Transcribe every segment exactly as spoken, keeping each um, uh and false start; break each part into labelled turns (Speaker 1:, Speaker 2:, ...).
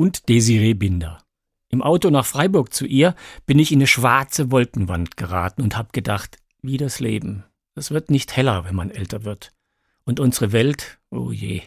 Speaker 1: und Desiree Binder. Im Auto nach Freiburg zu ihr bin ich in eine schwarze Wolkenwand geraten und habe gedacht, wie das Leben. Es wird nicht heller, wenn man älter wird. Und unsere Welt, oh je.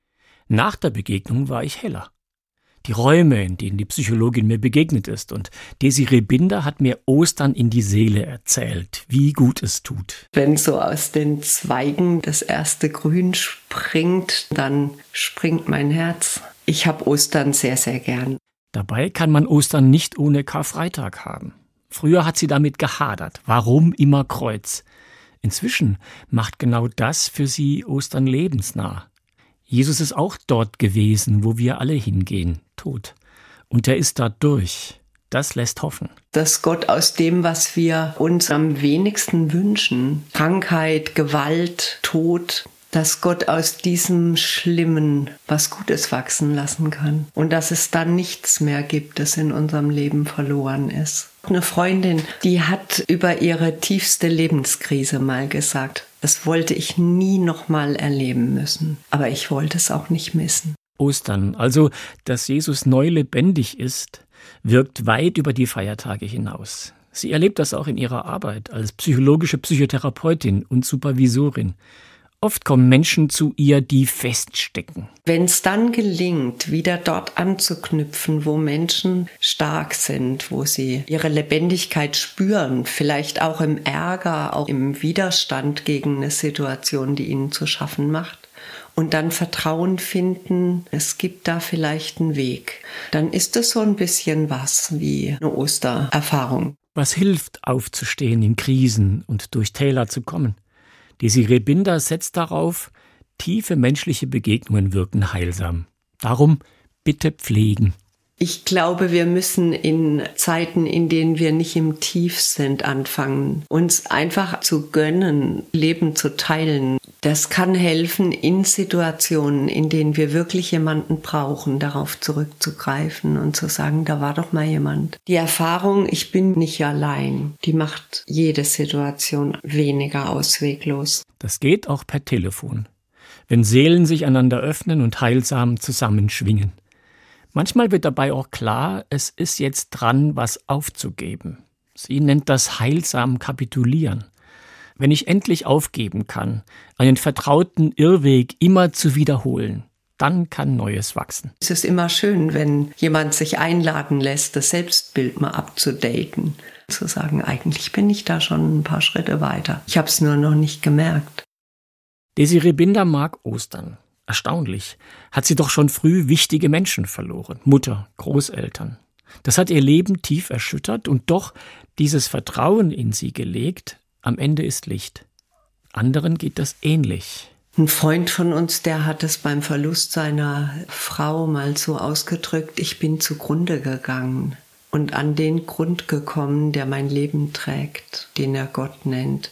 Speaker 1: Nach der Begegnung war ich heller. Die Räume, in denen die Psychologin mir begegnet ist. Und Desiree Binder hat mir Ostern in die Seele erzählt, wie gut es tut.
Speaker 2: Wenn so aus den Zweigen das erste Grün springt, dann springt mein Herz. Ich habe Ostern sehr, sehr gern.
Speaker 1: Dabei kann man Ostern nicht ohne Karfreitag haben. Früher hat sie damit gehadert. Warum immer Kreuz? Inzwischen macht genau das für sie Ostern lebensnah. Jesus ist auch dort gewesen, wo wir alle hingehen, tot. Und er ist da durch. Das lässt hoffen.
Speaker 2: Dass Gott aus dem, was wir uns am wenigsten wünschen, Krankheit, Gewalt, Tod, dass Gott aus diesem Schlimmen was Gutes wachsen lassen kann. Und dass es dann nichts mehr gibt, das in unserem Leben verloren ist. Eine Freundin, die hat über ihre tiefste Lebenskrise mal gesagt, das wollte ich nie noch mal erleben müssen, aber ich wollte es auch nicht missen.
Speaker 1: Ostern, also dass Jesus neu lebendig ist, wirkt weit über die Feiertage hinaus. Sie erlebt das auch in ihrer Arbeit als psychologische Psychotherapeutin und Supervisorin. Oft kommen Menschen zu ihr, die feststecken.
Speaker 2: Wenn es dann gelingt, wieder dort anzuknüpfen, wo Menschen stark sind, wo sie ihre Lebendigkeit spüren, vielleicht auch im Ärger, auch im Widerstand gegen eine Situation, die ihnen zu schaffen macht, und dann Vertrauen finden, es gibt da vielleicht einen Weg, dann ist es so ein bisschen was wie eine Ostererfahrung.
Speaker 1: Was hilft, aufzustehen in Krisen und durch Täler zu kommen? Desiree Binder setzt darauf, tiefe menschliche Begegnungen wirken heilsam. Darum bitte pflegen.
Speaker 2: Ich glaube, wir müssen in Zeiten, in denen wir nicht im Tief sind, anfangen, uns einfach zu gönnen, Leben zu teilen. Das kann helfen, in Situationen, in denen wir wirklich jemanden brauchen, darauf zurückzugreifen und zu sagen, da war doch mal jemand. Die Erfahrung, ich bin nicht allein, die macht jede Situation weniger ausweglos.
Speaker 1: Das geht auch per Telefon, wenn Seelen sich einander öffnen und heilsam zusammenschwingen. Manchmal wird dabei auch klar, es ist jetzt dran, was aufzugeben. Sie nennt das heilsam kapitulieren. Wenn ich endlich aufgeben kann, einen vertrauten Irrweg immer zu wiederholen, dann kann Neues wachsen.
Speaker 2: Es ist immer schön, wenn jemand sich einladen lässt, das Selbstbild mal abzudaten. Zu sagen, eigentlich bin ich da schon ein paar Schritte weiter. Ich habe es nur noch nicht gemerkt.
Speaker 1: Desiree Binder mag Ostern. Erstaunlich, hat sie doch schon früh wichtige Menschen verloren, Mutter, Großeltern. Das hat ihr Leben tief erschüttert und doch dieses Vertrauen in sie gelegt, am Ende ist Licht. Anderen geht das ähnlich.
Speaker 2: Ein Freund von uns, der hat es beim Verlust seiner Frau mal so ausgedrückt, ich bin zugrunde gegangen und an den Grund gekommen, der mein Leben trägt, den er Gott nennt.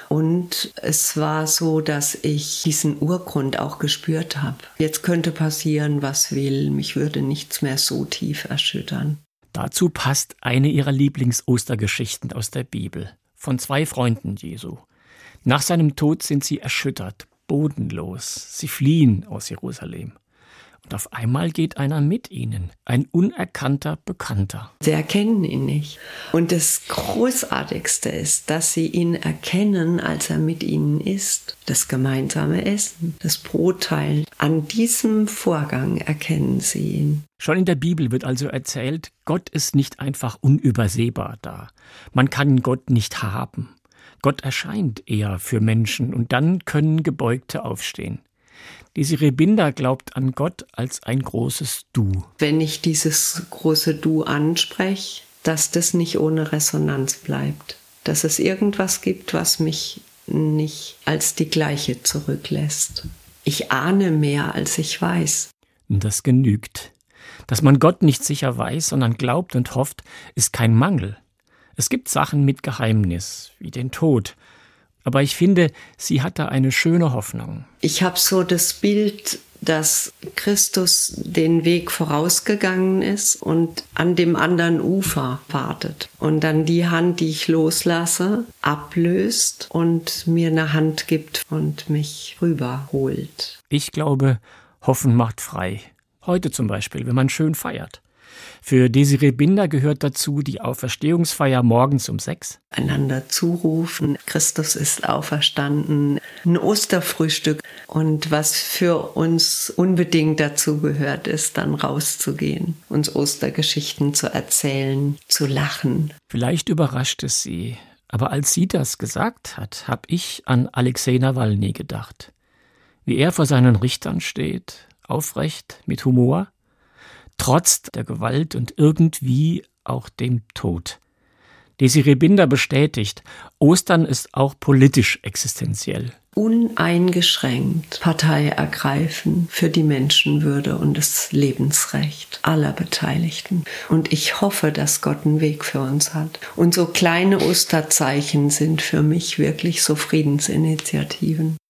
Speaker 2: Und es war so, dass ich diesen Urgrund auch gespürt habe. Jetzt könnte passieren, was will, mich würde nichts mehr so tief erschüttern.
Speaker 1: Dazu passt eine ihrer Lieblings-Ostergeschichten aus der Bibel, von zwei Freunden Jesu. Nach seinem Tod sind sie erschüttert, bodenlos. Sie fliehen aus Jerusalem. Und auf einmal geht einer mit ihnen, ein unerkannter Bekannter.
Speaker 2: Sie erkennen ihn nicht. Und das Großartigste ist, dass sie ihn erkennen, als er mit ihnen ist. Das gemeinsame Essen, das Brotteilen. An diesem Vorgang erkennen sie ihn.
Speaker 1: Schon in der Bibel wird also erzählt, Gott ist nicht einfach unübersehbar da. Man kann Gott nicht haben. Gott erscheint eher für Menschen und dann können Gebeugte aufstehen. Desiree Binder glaubt an Gott als ein großes Du.
Speaker 2: Wenn ich dieses große Du anspreche, dass das nicht ohne Resonanz bleibt. Dass es irgendwas gibt, was mich nicht als die Gleiche zurücklässt. Ich ahne mehr, als ich weiß.
Speaker 1: Das genügt. Dass man Gott nicht sicher weiß, sondern glaubt und hofft, ist kein Mangel. Es gibt Sachen mit Geheimnis, wie den Tod. Aber ich finde, sie hat da eine schöne Hoffnung.
Speaker 2: Ich habe so das Bild, dass Christus den Weg vorausgegangen ist und an dem anderen Ufer wartet. Und dann die Hand, die ich loslasse, ablöst und mir eine Hand gibt und mich rüberholt.
Speaker 1: Ich glaube, Hoffen macht frei. Heute zum Beispiel, wenn man schön feiert. Für Desiree Binder gehört dazu die Auferstehungsfeier morgens um sechs.
Speaker 2: Einander zurufen, Christus ist auferstanden, ein Osterfrühstück. Und was für uns unbedingt dazu gehört, ist dann rauszugehen, uns Ostergeschichten zu erzählen, zu lachen.
Speaker 1: Vielleicht überrascht es Sie, aber als sie das gesagt hat, habe ich an Alexei Nawalny gedacht. Wie er vor seinen Richtern steht, aufrecht, mit Humor, trotz der Gewalt und irgendwie auch dem Tod. Desiree Binder bestätigt, Ostern ist auch politisch existenziell.
Speaker 2: Uneingeschränkt Partei ergreifen für die Menschenwürde und das Lebensrecht aller Beteiligten. Und ich hoffe, dass Gott einen Weg für uns hat. Und so kleine Osterzeichen sind für mich wirklich so Friedensinitiativen.